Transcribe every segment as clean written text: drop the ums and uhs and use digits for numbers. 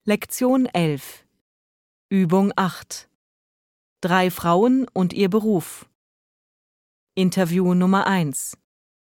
Lektion 11 Übung 8 3 Frauen und ihr Beruf. Interview Nummer 1.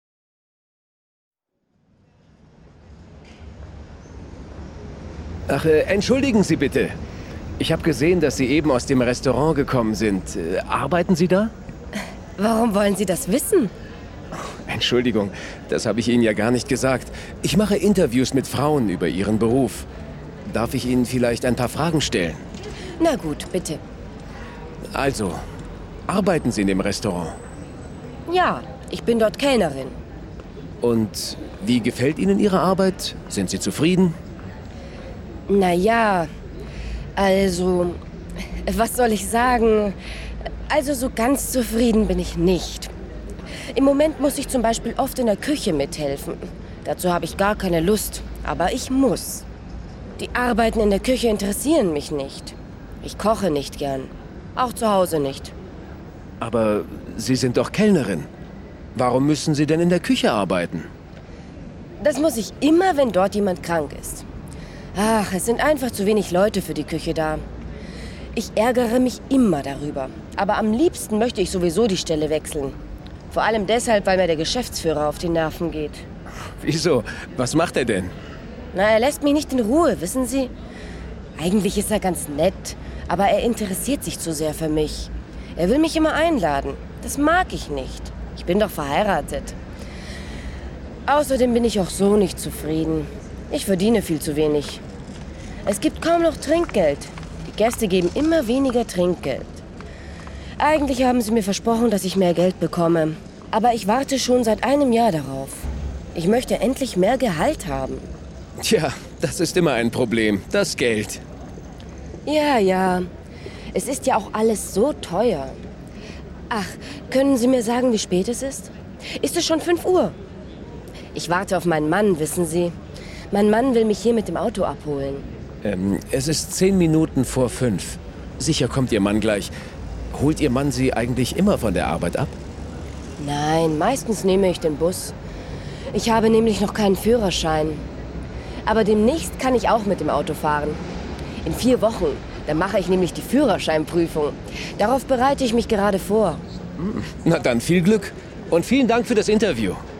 Ach, entschuldigen Sie bitte. Ich habe gesehen, dass Sie eben aus dem Restaurant gekommen sind. Arbeiten Sie da? Warum wollen Sie das wissen? Entschuldigung, das habe ich Ihnen ja gar nicht gesagt. Ich mache Interviews mit Frauen über ihren Beruf. Darf ich Ihnen vielleicht ein paar Fragen stellen? Na gut, bitte. Also, arbeiten Sie in dem Restaurant? Ja, ich bin dort Kellnerin. Und wie gefällt Ihnen Ihre Arbeit? Sind Sie zufrieden? Naja, also, was soll ich sagen? Also so ganz zufrieden bin ich nicht. Im Moment muss ich zum Beispiel oft in der Küche mithelfen. Dazu habe ich gar keine Lust, aber ich muss. Die Arbeiten in der Küche interessieren mich nicht. Ich koche nicht gern. Auch zu Hause nicht. Aber Sie sind doch Kellnerin. Warum müssen Sie denn in der Küche arbeiten? Das muss ich immer, wenn dort jemand krank ist. Ach, es sind einfach zu wenig Leute für die Küche da. Ich ärgere mich immer darüber. Aber am liebsten möchte ich sowieso die Stelle wechseln. Vor allem deshalb, weil mir der Geschäftsführer auf die Nerven geht. Wieso? Was macht er denn? Na, er lässt mich nicht in Ruhe, wissen Sie? Eigentlich ist er ganz nett, aber er interessiert sich zu sehr für mich. Er will mich immer einladen. Das mag ich nicht. Ich bin doch verheiratet. Außerdem bin ich auch so nicht zufrieden. Ich verdiene viel zu wenig. Es gibt kaum noch Trinkgeld. Die Gäste geben immer weniger Trinkgeld. Eigentlich haben sie mir versprochen, dass ich mehr Geld bekomme. Aber ich warte schon seit einem Jahr darauf. Ich möchte endlich mehr Gehalt haben. Tja, das ist immer ein Problem. Das Geld. Ja. Es ist ja auch alles so teuer. Ach, können Sie mir sagen, wie spät es ist? Ist es schon 5 Uhr? Ich warte auf meinen Mann, wissen Sie. Mein Mann will mich hier mit dem Auto abholen. Es ist 10 Minuten vor 5. Sicher kommt Ihr Mann gleich. Holt Ihr Mann Sie eigentlich immer von der Arbeit ab? Nein, meistens nehme ich den Bus. Ich habe nämlich noch keinen Führerschein. Aber demnächst kann ich auch mit dem Auto fahren. In 4 Wochen, dann mache ich nämlich die Führerscheinprüfung. Darauf bereite ich mich gerade vor. Na dann viel Glück und vielen Dank für das Interview.